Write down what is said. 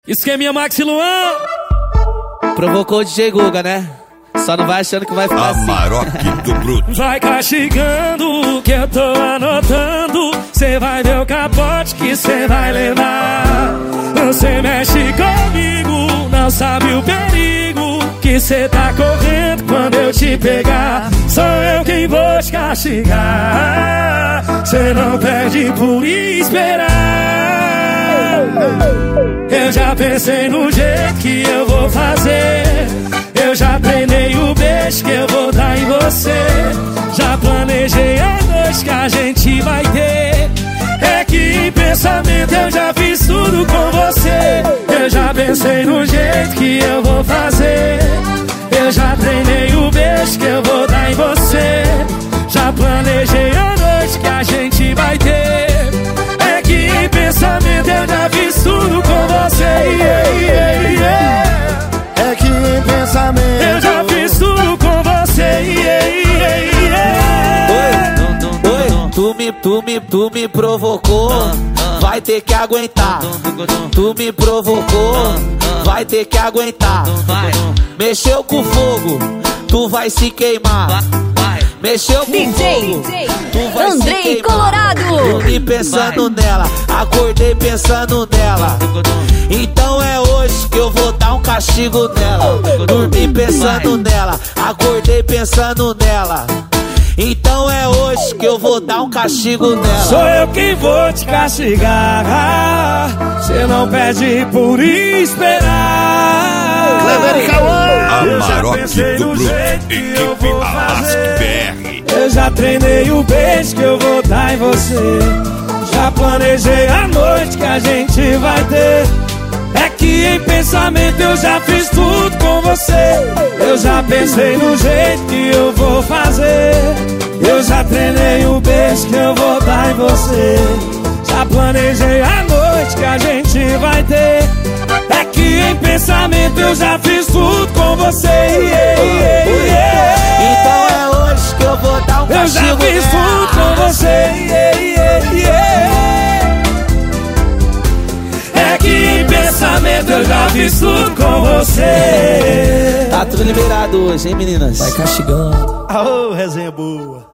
Esqueminha Maxi Luan. Provocou o DJ Guga, né? Só não vai achando que vai ficar assim. Amarok do Bruto. Vai castigando que eu tô anotando. Cê vai ver o capote que cê vai levar. Você mexe comigo, não sabe o perigo que cê tá correndo quando eu te pegar. Sou eu quem vou te castigar. Cê não perde por esperar. Eu já pensei no jeito que eu vou fazer. Eu já treinei o beijo que eu vou dar em você. Já planejei a noite que a gente vai ter. É que em pensamento eu já fiz tudo com você. Eu já pensei no jeito que eu vou fazer. Eu já treinei o beijo que eu vou dar em você. Já planejei a noite que a gente vai ter. É que em pensamento eu já fiz tudo com você. É que em pensamento eu já fiz tudo com você. Oi, tu me provocou, vai ter que aguentar. Tu me provocou, vai ter que aguentar. Mexeu com fogo, tu vai se queimar. Mexeu com fogo, tu vai se queimar. Colorado. Dormi pensando nela, acordei pensando nela. Então é hoje que eu vou dar um castigo nela. Dormi pensando nela, acordei pensando nela. Então é hoje que eu vou dar um castigo nela. Sou eu quem vou te castigar. Cê não pede por esperar. Cleber e Cauã. Eu já Amarok pensei do no Bruto. jeito que eu Equipe vou Alasc fazer. BR. Eu já treinei o beijo que eu vou dar em você. Já planejei a noite que a gente vai ter. É que em pensamento eu já fiz tudo com você. Eu já pensei no jeito que eu vou fazer. Eu já treinei o beijo que eu vou dar em você. Já planejei a noite que a gente vai ter. É que em pensamento eu já fiz tudo com você. Então é hoje que eu vou dar um Eu castigo já fiz tudo com você. É que em pensamento eu já fiz tudo com você. Tá tudo liberado hoje, hein, meninas? Vai castigando. Aô, resenha boa.